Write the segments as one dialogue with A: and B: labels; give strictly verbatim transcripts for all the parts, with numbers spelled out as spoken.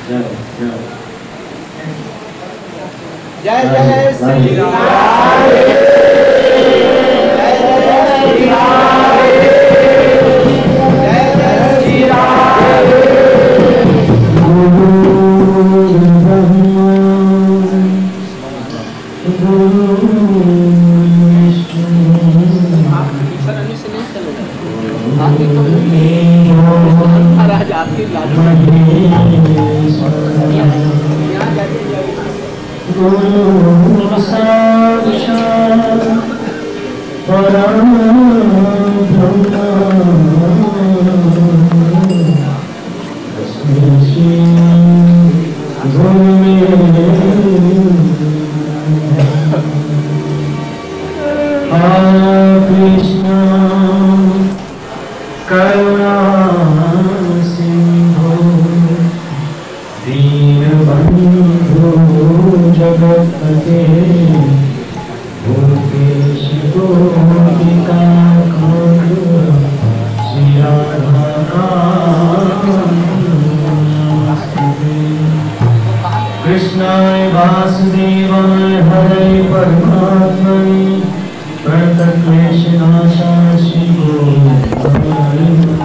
A: जय जय श्री राम, जय जय श्री राम, जय जय श्री राम। गुरु ब्रह्मा गुरु विष्णु, महाराज आपकी गुरु साक्षात् परम ब्रह्म तस्मै श्री गुरुवे नमः। कृष्ण करुणा सिंधु दीनबंधु जगत्पते भूतेश गोपिका कांत श्री राधा कृष्णाय वासुदेवाय हरे परमात्मने प्रणतक्लेशनाशाय श्री गोविंदाय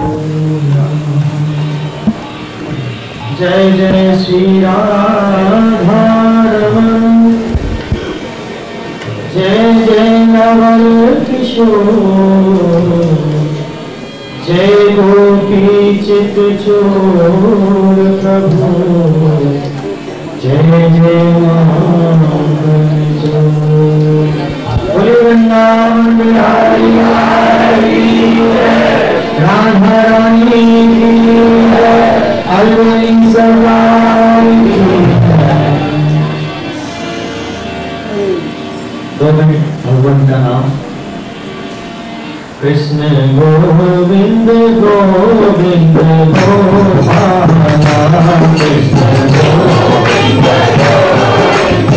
A: जय जय श्री राधा रमण, जय जय नवल किशोर, जय गोपी चित चोर प्रभु, जय जय महागण चोर। बोले वृंदावन बिहारी हरि राधा रानी की अलवली सवारी। दो मिनट भगवान का नाम। कृष्ण गोविंद गोविंद गोपाला, कृष्ण गोविंद गोविंद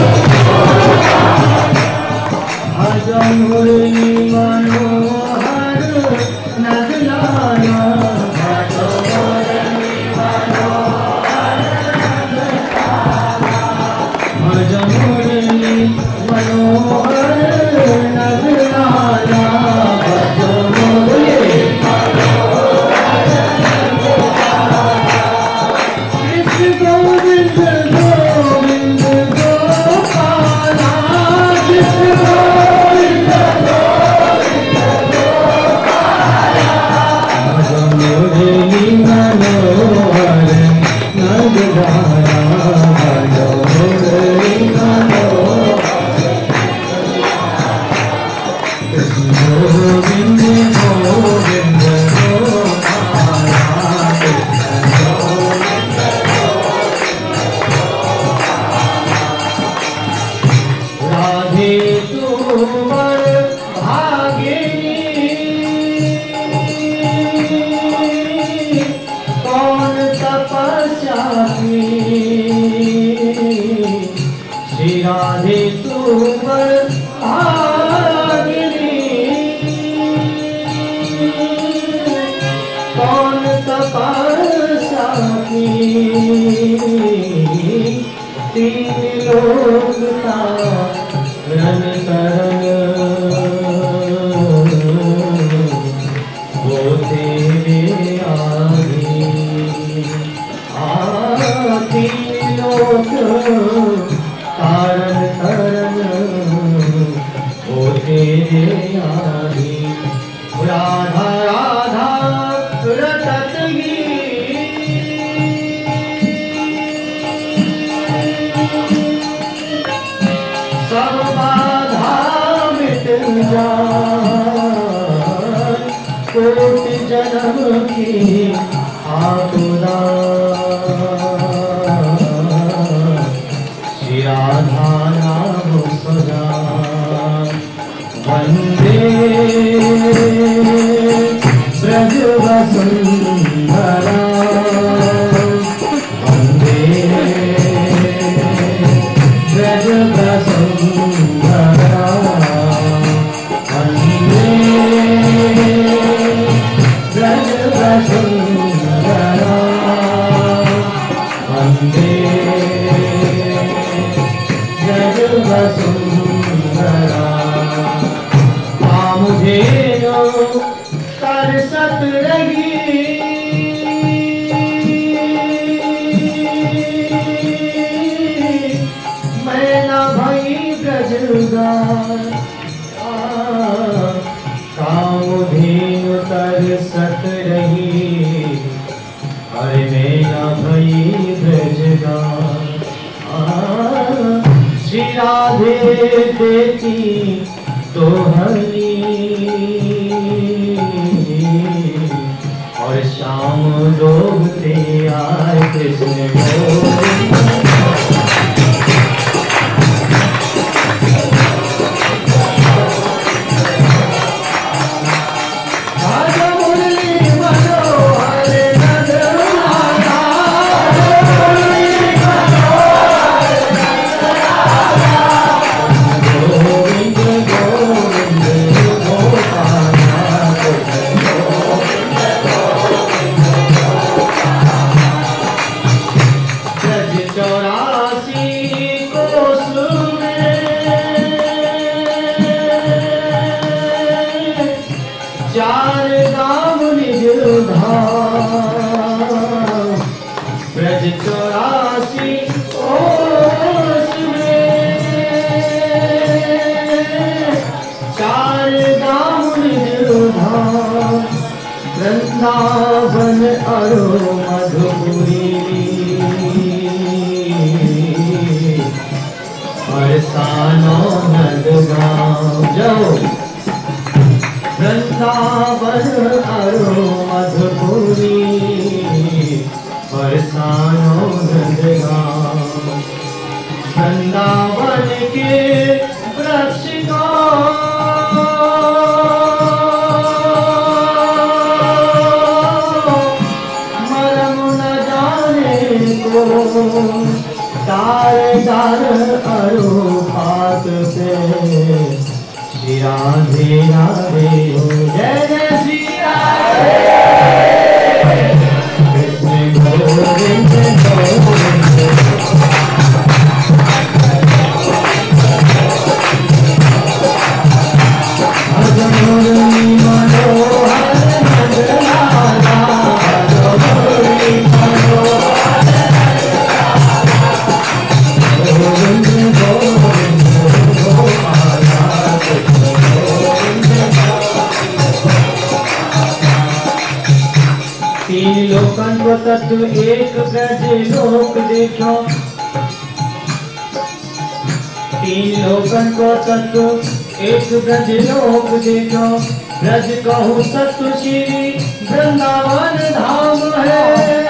A: भज मुरली मनोहर नगलाना, भज मुरली मनोहर नगलाना, भज मुरली मनोहर नगलाना, भज मुरली मनोहर नगलाना। कृष्ण गोविंद गोविंद गोपाला, कृष्ण गोविंद गोविंद गोपाला, भज मुरली मनोहर नगलाना, भज मुरली मनोहर। कृष्ण गोविंद गोविंद गोपाला, कृष्ण गोविंद राधे तुमर भागिनी, कौन तपस्या की, श्री राधे तुमर भागिनी, कौन तपस्या की, तीन लोग तारण करन, वो तेरे आगे आ, तीन लोग तारण करन, वो तेरे आगे। राधा राधा रटत सब बाधा मिट जाए, कोटि जन्म की आकुला, श्री राधा नाम सदा वंदे ब्रज वसुंधरा, वंदे ब्रज वसुंधरा, वंदे ब्रज वसुंधरा, वंदे सुंदरा कामधेनु तरसत रही मैं न भई ब्रजगार कामधेनु तरसत रही अरे मैं न भई ब्रजगार श्री राधे देती तो हरी और शाम लोग ते आए कृष्ण वृंदावन अरो मधुपुरी बरसानो नंदगांव जाओ वृंदावन अरो मधुपुरी बरसानो नंदगांव वृंदावन के वृक्ष का तार तार अरो पात से श्री राधे राधे हो जय जय श्री राधे कृष्ण गोविंद गोविंद अजमुरली मनोहर नंदलाला अजमुरली मनोहर तीन लोकन को तत्व एक ब्रज लोक देखो तीन लोकन को तत्व एक ब्रज लोक देखो ब्रज कहूँ तत्व श्री वृंदावन धाम है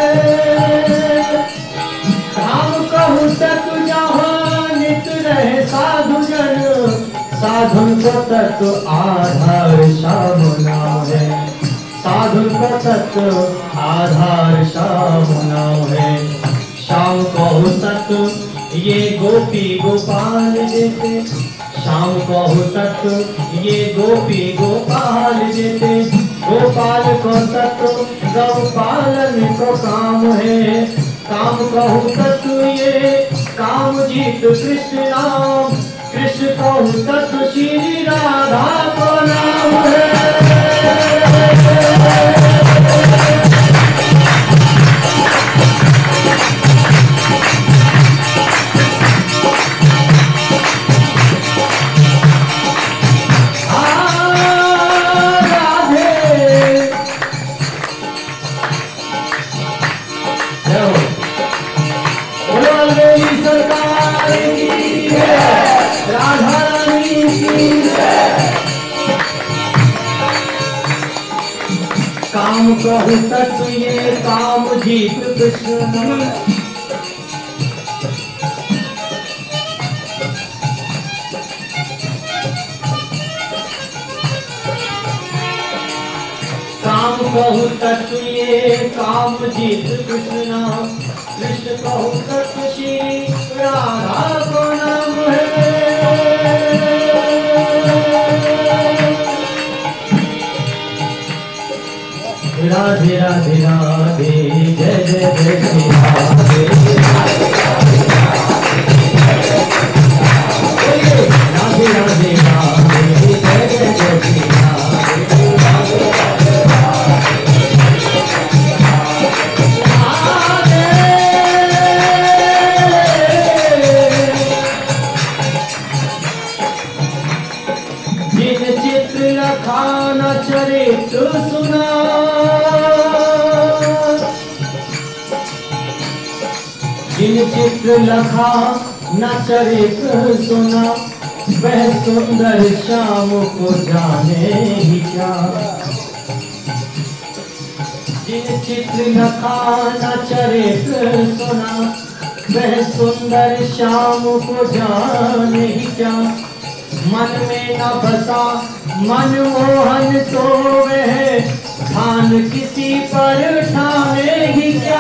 A: धाम कहूँ तत्व जहाँ नित रहे साधु जन साधुन को तत्व आधार श्याम नाम है साधुन का तत्व आधार श्याम नाम है श्याम कहो तत्व ये गोपी गोपाल देते श्याम कहो तत्व ये गोपी गोपाल देते गोपाल को तत्व गौ पालन को काम है काम कहो तत्व ये काम जीत कृष्ण नाम कृष्ण कहो तत्व श्री राधा को नाम है काम कहु तत्व ये काम जीत कृष्ण काम कहु तत्व ये काम जीत कृष्ण कृष्ण कहु तत्व श्री राधा को नाम है राधे राधे राधे जय जय जय श्री राधे जिन चित्र लखा न चरित्र सुना, वह सुंदर श्याम को जाने ही क्या। जिन चित्र लखा न चरित्र सुना, वह सुंदर श्याम को जाने ही क्या। मन में न बसा मनमोहन तो वह ध्यान किसी पर ठाने ही क्या।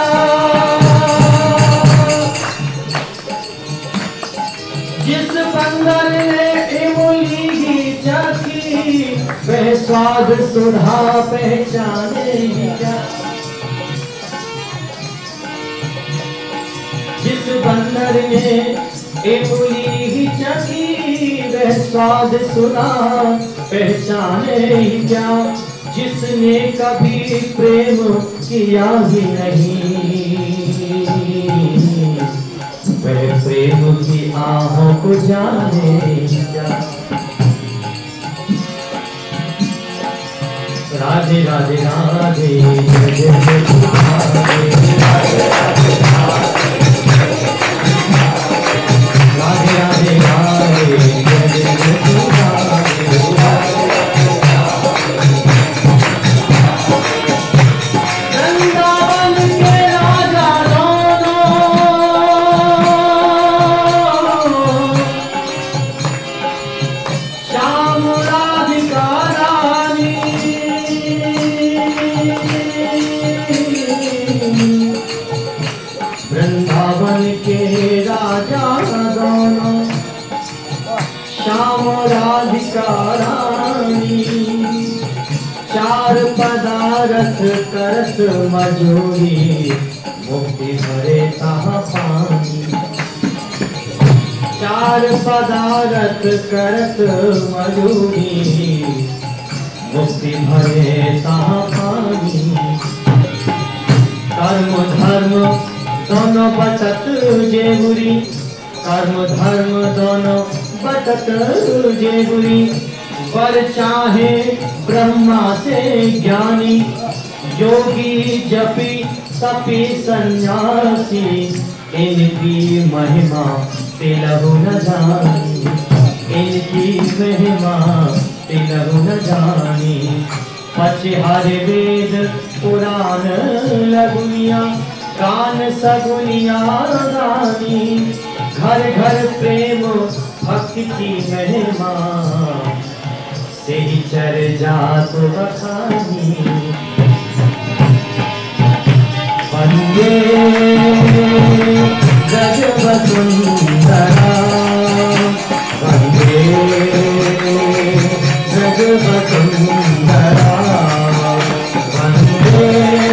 A: जिस बंदर ने इमली ही चखी, वह स्वाद सुधा पहचाने ही क्या। जिस बंदर ने इमली ही चखी, वह स्वाद सुधा पहचाने ही क्या। जिसने कभी प्रेम किया ही नहीं, वह प्रेम की आहों को जाने क्या। राधे राधे राधे जय जय राधे राधे राधे राधे जय जय पदारथ करत मजूरी, मुक्ति भरे कहाँ पानी। चार पदारथ करत मजूरी, मुक्ति भरे कहाँ पानी। कर्म धर्म दोनों बटत जेबुरी, कर्म धर्म दोनों बटत जेबुरी। पर चाहे ब्रह्मा से ज्ञानी, योगी जपी तपी सन्यासी, इनकी महिमा तिलहु न जानी, इनकी महिमा तिलहु न जानी। पचहर वेद पुराण लगुनिया, गान सगुनिया गानी। घर घर प्रेम भक्ति की महिमा, से ही चर जात बखानी। वंदे ब्रज वसुंधरा, वंदे ब्रज वसुंधरा, वंदे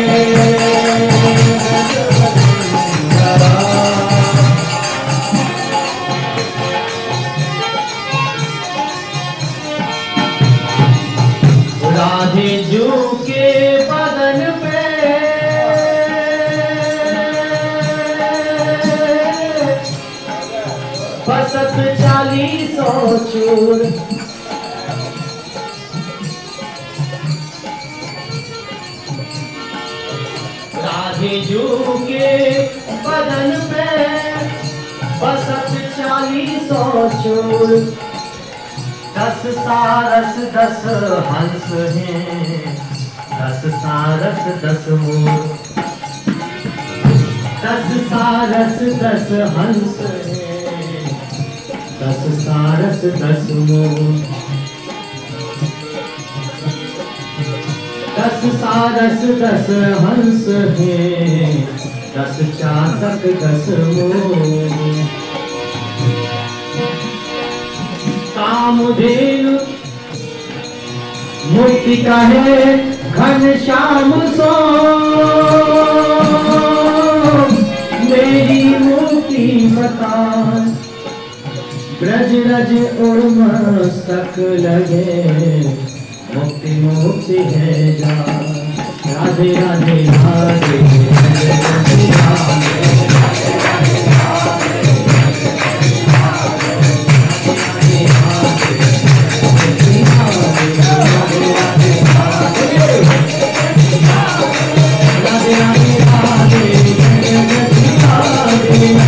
A: राधे जू के बदन पे बसत चालीसों चूर। राधे जू के बदन पे बसत चालीसों चूर। दस सारस दस हंस हैं, दस सारस दस मोर। दस सारस दस हंस हैं, दस सारस दस मोर। दस सारस दस हंस हैं, दस चातक दस मोर। कामधेनु मुक्ति कहे घनश्याम सो, मेरी मुक्ति बता। ब्रज रज और मस्तक लगे, मुक्ति मुक्ति है जा। Radhe Radhe Radhe Radhe Radhe. Radhe Radhe Radhe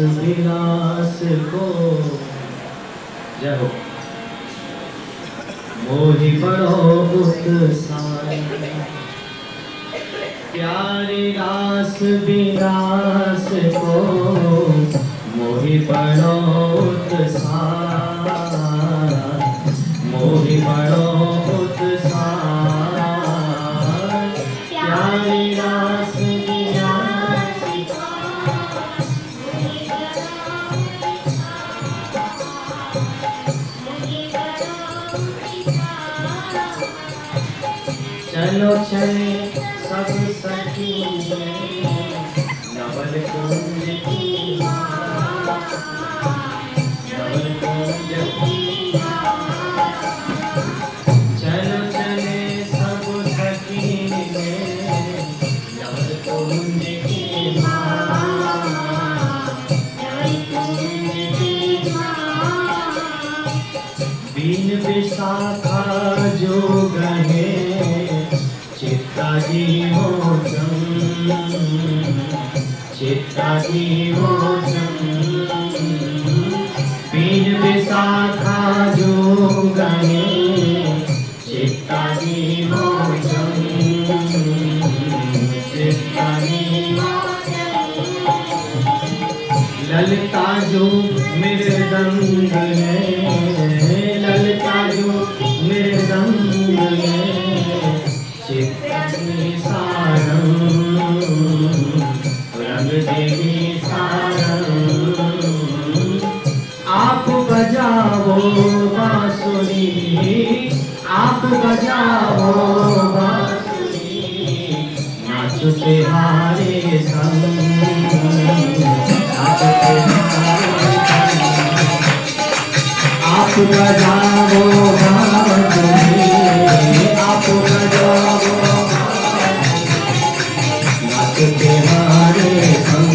A: विलास को जय हो मोहि बड़ो उत्साह प्यारे रास विलास को मोहि बड़ो उत्साह मोहि बड़ो उत्साह प्यारे रास विलास चलो चले सब सखी नवल कुंज की नवल कुंज की चलो चले सब सखी नवल कुंज की नवल कुंज की बीन विशाखा जो गहे चित्ता जीवोचम चित्ता जीवोचम बीन विशाखा जो गहे चित्ता जीवोचम चित्ता जीवोचम ललिता जो मृदंग है ललिता जो मृदंग है चित्तनी सारंग रंग देवी सारंग आप बजाओ बांसुरी आप बजाओ बांसुरी नाचते हारे संग नाचते हारे आप बजाओ बांसुरी आप बजाओ नाचते हारे संग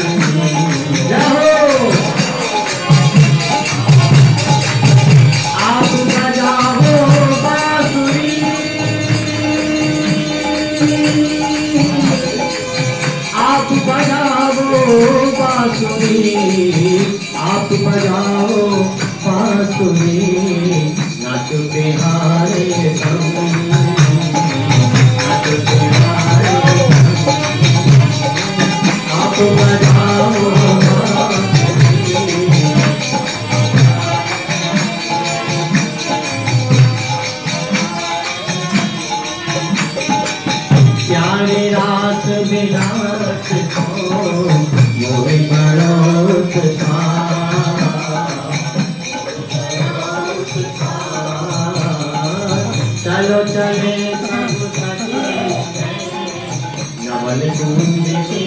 A: जाओ आप बजाओ बांसुरी आप बजाओ बांसुरी आप बजाओ बांसुरी नाचते हारे संग नाचते हारे आप बजाओ प्यारे रास विलास को मोहि बड़ो उत्साह चलो चले सब सखी नवल कुंज की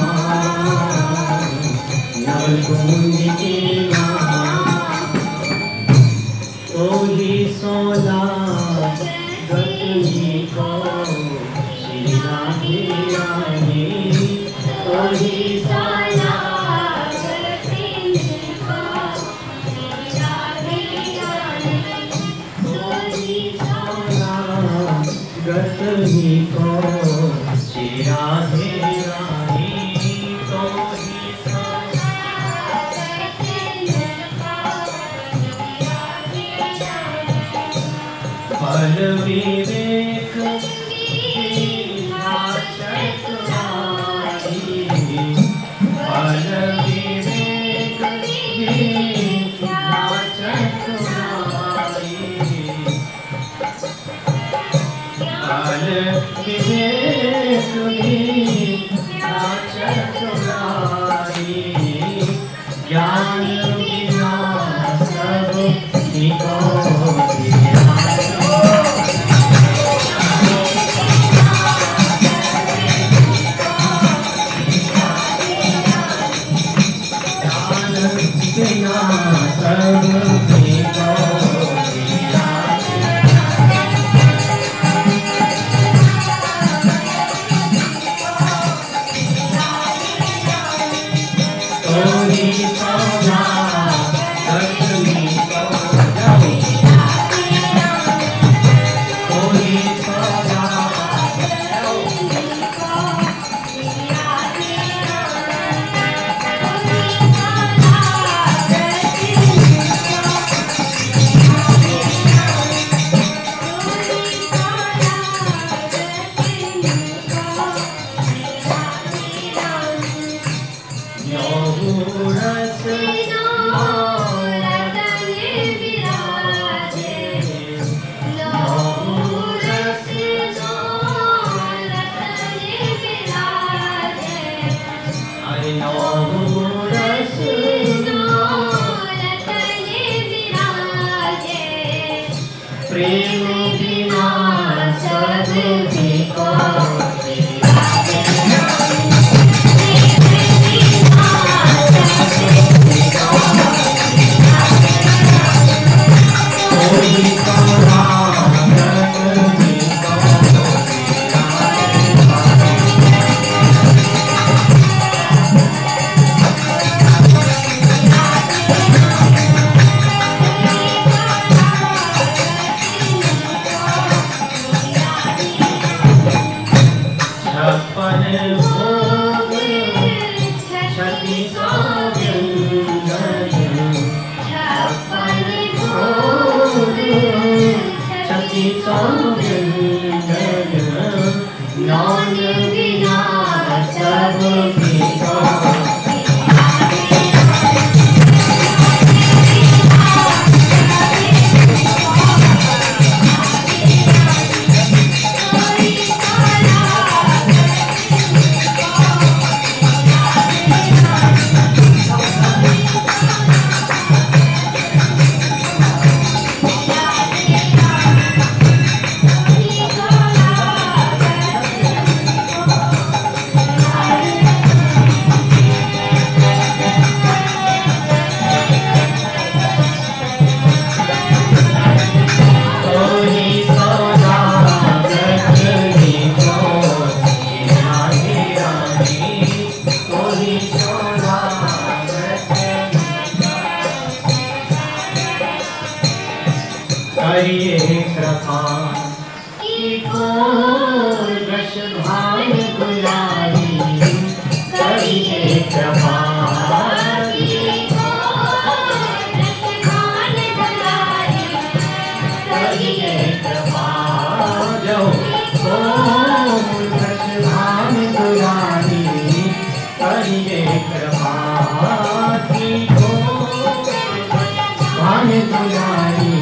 A: नवल कुंज की कोई सोला गति को श्री राधे रानी कोई सोला गति को श्री राधे रानी कोई सोला गति को श्री राधे रानी कोई सोला फल विवेक फल विवेक फल विवेक ज्ञान बिना सब निको रस प्रेम बिना सब करिए कृपा दश भान गुलारी करिए कृपा करिए कृपा जो दश भान गुलारी करिए कृपा भान गुलारी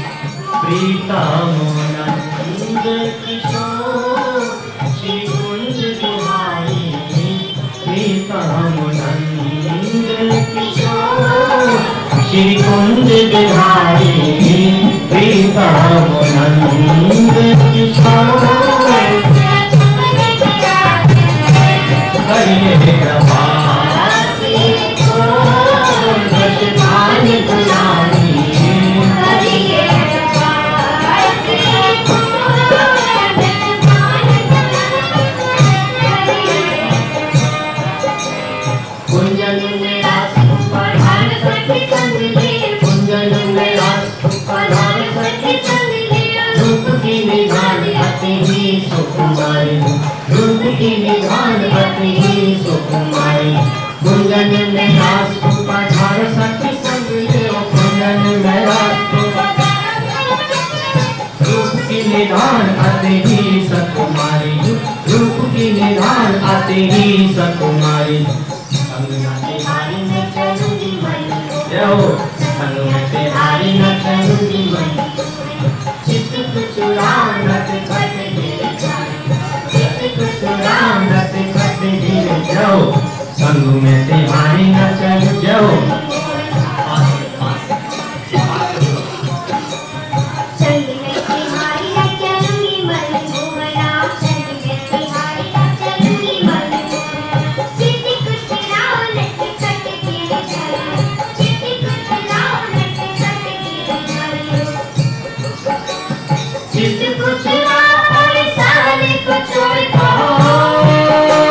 A: प्रीतमानंद किशोर श्री कुंज बिहारी प्रीतमानंद किशोर श्री कुंज बिहारी प्रीतमानंद किशोर करिए कृपा दश भान गुलारी कुंजन में रास प्रधान सखी संग कुंजन में रास प्रधान सखी संग रूप की निधान अति ही सुकुमारी रूप की निधान अति ही सुकुमारी कुंजन में रास प्रधान सखी संग कुंजन में रास रूप की निधान अति ही सुकुमारी रूप की निधान अति ही सुकुमारी तिहारी न चलूंगी मन संग में तिहारी न चलूंगी मन चित्त कुचुराम रत खट गिर जाए चित्त कुचुराम रत खट गिर जाओ संग में तिहारी न चल जाओ
B: जिस कुछ और सारे कुछ और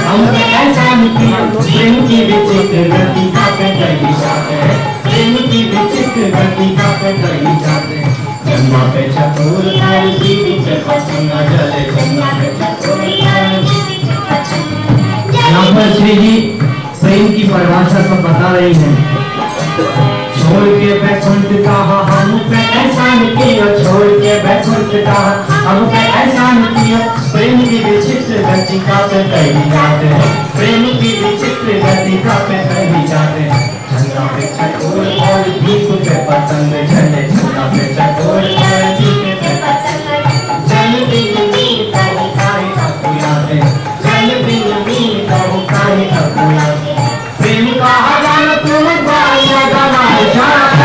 A: हमने एहसान किया प्रेम की विचित्र गति का पे कहीं जाते हैं, प्रेम की विचित्र गति का पे कहीं जाते हैं। जन्मा पे चतुर कर जीवी पे पसंद जले, जन्मा पे चतुर कर जीवी पे पसंद। यहाँ पर श्री जी प्रेम की परिभाषा तो बता रही है। छोड़ के बैकुंठ कहा हम पे एहसान किया, छोड़ के बैकुंठ कहा हम पे एहसान किया। प्रेम की विचित्र गतिका पे कहीं जाते हैं, प्रेम की विचित्र गतिका पे कहीं जाते हैं। झंडा पे चकोर और दीप पे पतंग झले, झंडा पे चकोर और दीप पे पतंग जल बिन मीन कहो काहे अकुलाते, जल बिन मीन कहो काहे अकुलाते। प्रेम का हजान तुम बाया गवाए जाते।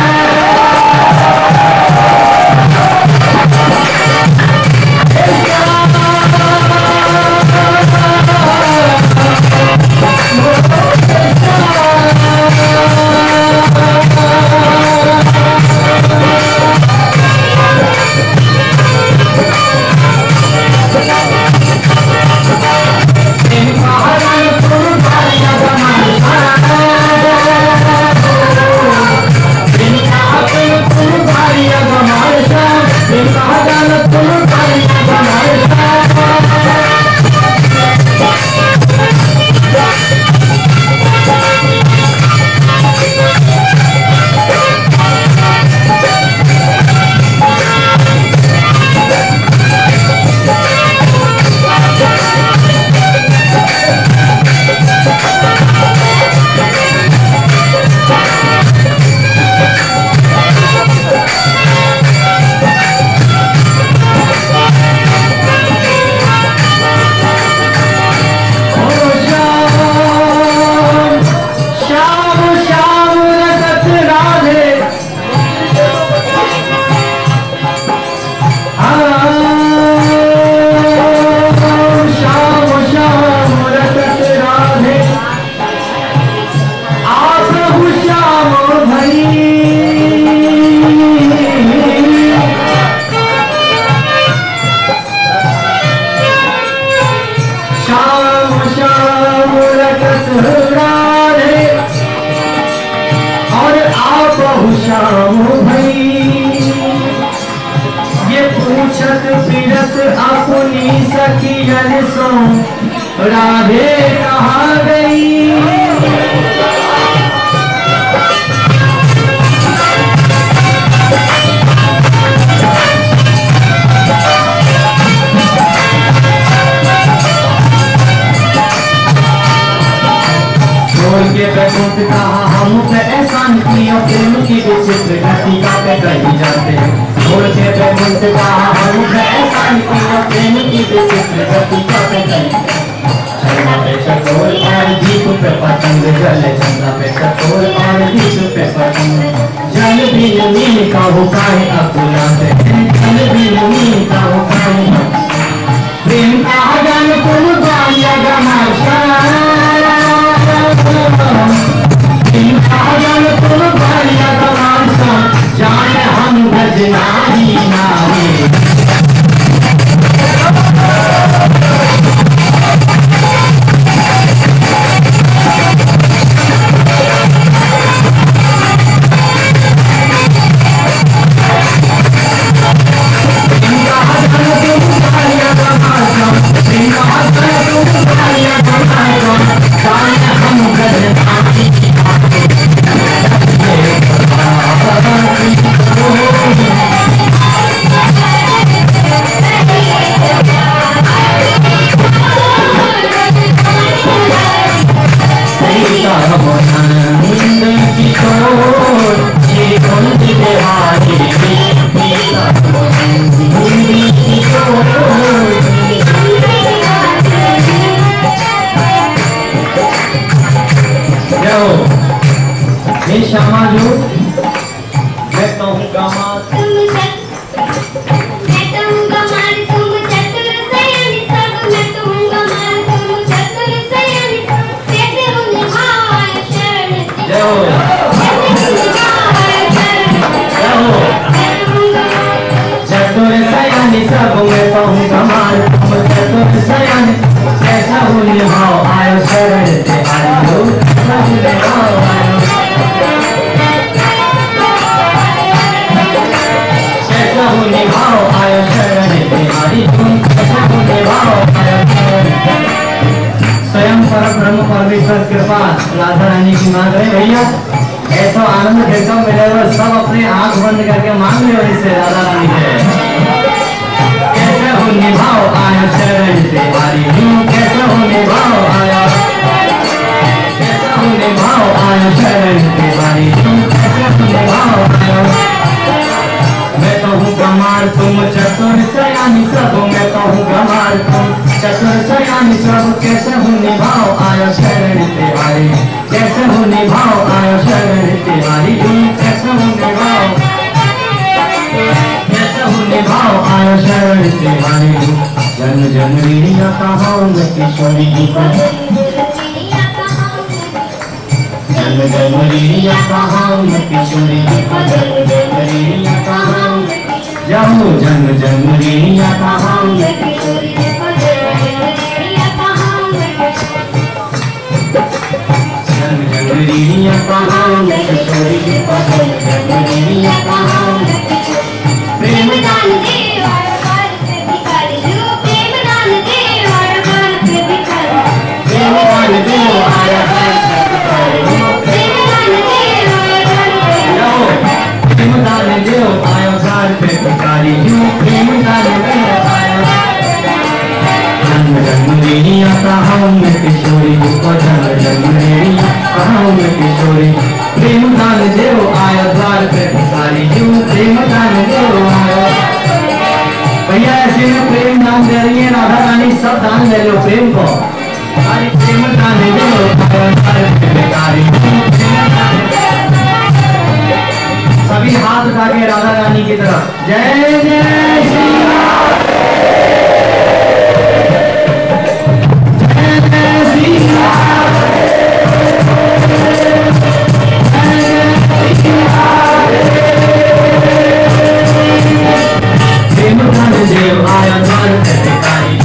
A: राधे कहाँ गई। छोड़ के बैकुंठ कहा हम पे एहसान किया, प्रेम की विचित्र गतिका पे कहीं जाते हैं। छोड़ के बैकुंठ कहा हम पे एहसान किया, प्रेम की विचित्र गतिका पे कहीं। चंदा पे चकोर और दीप पे पतंग जले, चंदा पे चकोर और दीप पे पतंग जल बिन मीन कहो काहे अकुलाते, जल बिन मीन कहो काहे। प्रेम का हजान तुम बाया गमाशा, प्रेम का हजान तुम बाया गमाशा। जान हम भजनारी नारी। श्यामा जो मैं कहूँगा माँ तुम मैं कहूँगा मार तुम चतुर सयानी सब, मैं कहूँगा मार तुम चतुर सयानी सब। कैसे उन्हाय शरण जय हो, कैसे उन्हाय शरण जय हो। चतुर सयानी सब मैं कहूँगा मार तुम चतुर सयानी, कैसा उन्हाय शरण तिहारी हो, कैसे हूँ निभाओ आयो, कैसे हूँ निभाओ आयो शरण तिहारी हो, कैसे हूँ निभाओ आयो। स्वयं पर ब्रह्म परमेश्वर कृपा राधा रानी की मांग रहे भैया, ऐसा आनंद देखो मिलेगा, सब अपने आंख बंद करके मांग लो इससे राधा रानी से। कैसे हो निभाओ आया शरण तिहारी हूँ, कैसे हो निभाओ आया, कैसे हो निभाओ आया शरण तिहारी हूँ, कैसे हो निभाओ आया। मैं तो हूँ कमाल तुम चतुर सयानी सब, मैं तो हूँ कमाल तुम चतुर सयानी सब, कैसे हूँ निभाओ आया शरण तिहारी, कैसे हूँ निभाओ आया शरण तिहारी हूँ, कैसे हूँ निभाओ, कैसे हूँ निभाओ आया शरण तिहारी हूँ। जन्म जन्मरिया कहाँ मैं किशोरी की पद, जन्म जन्मरिया कहाँ मैं किशोरी की पद, जन्मरिया कहाँ जाओ, जन्म जन्मरिया कहाँ मैं किशोरी की पद, जन्म जन्मरिया कहाँ मैं किशोरी की पद, जन्मरिया कहाँ प्रेम दान दे और भारत भिखारी जो, प्रेम दान दे और भारत भिखारी, प्रेम दान दे और भारत भिखारी जो, प्रेम दान दे और भारत प्रेम दान दे आयो भारत भिखारी जो, प्रेम दान दे आयो। जन्म जन्मरिया कहाँ मैं किशोरी को, जन्म जन्मरिया कहाँ मैं किशोरी, प्रेम दान दे आयो भारत भिखारी जो, प्रेम दान दे आयो। भैया ऐसे में प्रेम दान दे रही है राधा रानी, सब दान ले लो प्रेम को, सारी प्रेम दान दे दो सभी हाथ उठा के राधा रानी की तरफ, जय जय श्री राम, जय जय श्री राम, जय जय श्री राम। प्रेम दान देव आया भारत भिखारी,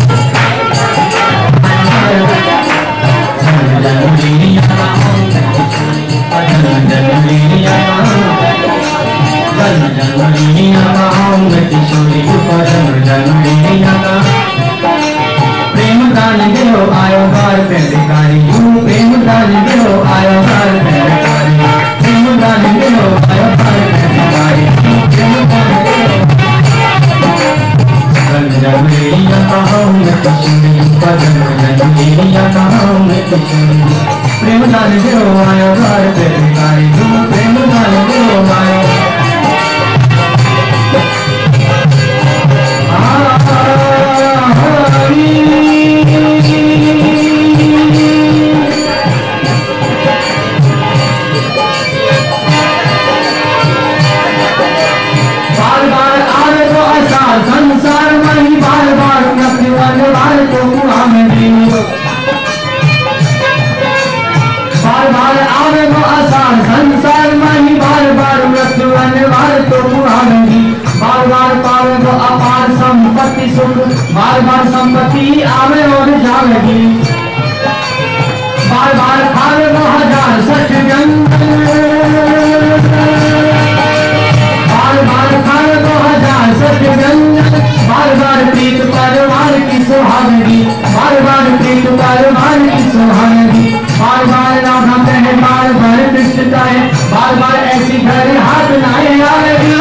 A: जन्म जन्मरिया कहाँ मैं किशोरी, जन्म जन्मरिया कहाँ, जन्म जन्मरिया कहाँ मैं किशोरी, जन्म जन्मरिया कहाँ। प्रेम दान देव आयो भारत भिखारी हूँ, प्रेम दान देव आयो भारत भिखारी, प्रेम दान देव आयो भारत भिखारी, प्रेम दान देव। जन्म जन्मरिया कहाँ मैं किशोरी, जन्म जन्मरिया कहाँ मैं किशोरी, प्रेम दान देव आयो भारत भिखारी हूँ, प्रेम दान देव आयो। बार बार आवे तो आसार संसार में ही, बार बार मृत्यु अनिवार तो कुआं में दी, बार बार आवे तो आसार संसार में ही, बार बार मृत्यु अनिवार तो कुआं में दी, बार बार पावे तो अपार संपत्ति सुख, बार बार संपत्ति आवे और जावेगी, बार बार खावे तो हजार सच जंगल, बार बार खावे तो हजार सच जंगल, बार बार प्रीत परिवार की सुहागनी, बार बार प्रीत परिवार की सुहागनी, बार बार राधा कहे बार बार कृष्णता है, बार बार ऐसी घर हाथ नाए आवेगी।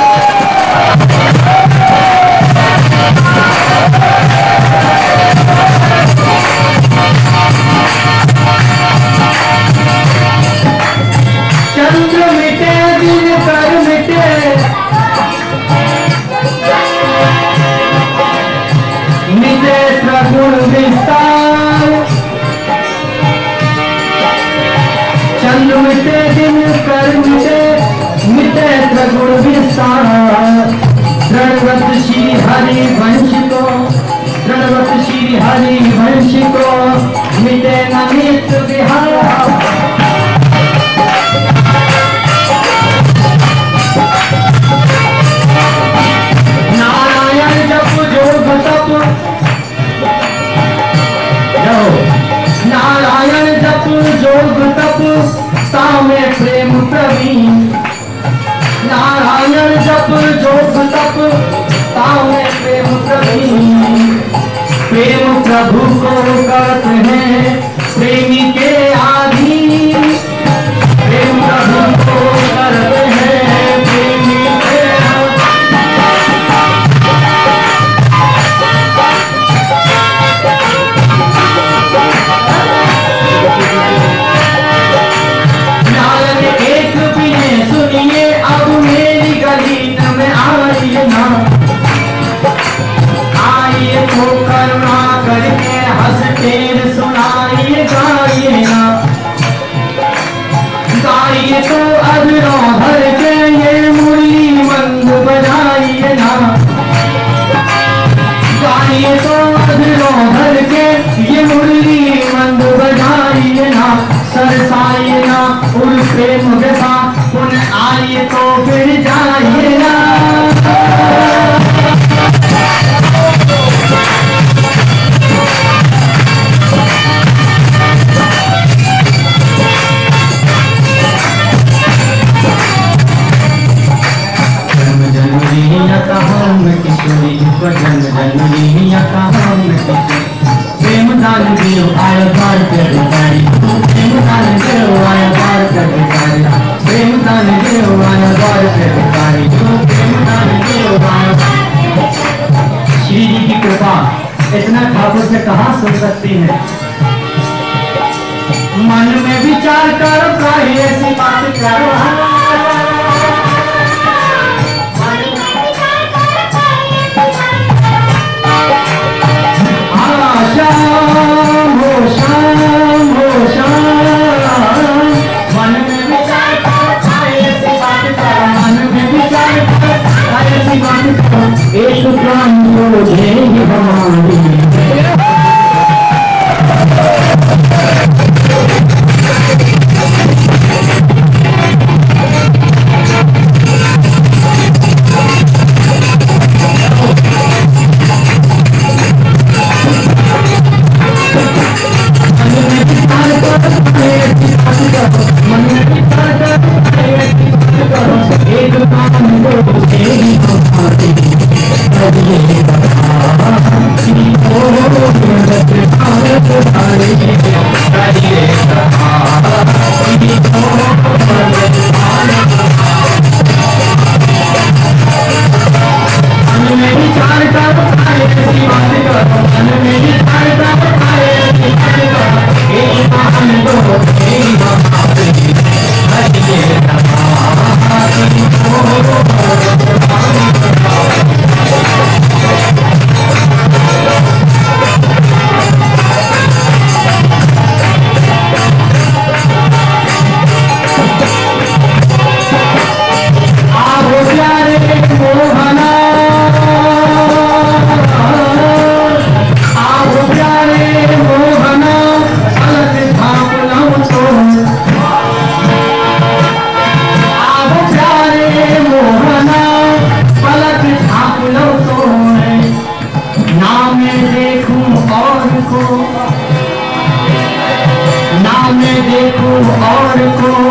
A: चंद्र मिटे दिन कर मिटे, मिटे त्रिगुण विस्तार, चंद्र मिटे दिन कर मिटे, मिटे त्रिगुण विस्तार, दृढ़वत श्री हरि वंश को, दृढ़वत श्री हरि वंश को, मिटे नमित विहार। नारायण जप जोग तप, नारायण जोग तप तामे प्रेम प्रवीण। प्रेम प्रभु को करते हैं प्रेमी के आधीन। प्रेम प्रभु को करते हैं प्रेमी के नालन एक बिने सुनिए अब मेरी गली में आइए ना। आइए तो करुणा करके हंसते सुनाइए गाइए ना। गाइए तो अधरों भर के ये मुरली मंद बजाइए ना। गाइए तो अधरों भर के ये मुरली मंद बजाइए ना। सरसाइए ना उन प्रेम के साथ पुनः आइए तो फिर जाइए ना। जन्म जन्म कहा मैं किशोरी जन्म जन्म कहा मैं किशोरी। प्रेम दान दियो आया बार पे भिखारी। प्रेम दान दियो आया बार पे भिखारी। प्रेम दान दियो आया बार पे भिखारी। प्रेम दान दियो आया। श्री जी की कृपा इतना ठाकुर से कहाँ सुन सकती है। मन में विचार करो प्राय ऐसी बात करो। शाम हो शाम हो शाम मन में विचार करो ऐसी बात करो। मन में विचार करो ऐसी बात करो। एक प्राण को देंगे हमारी। और को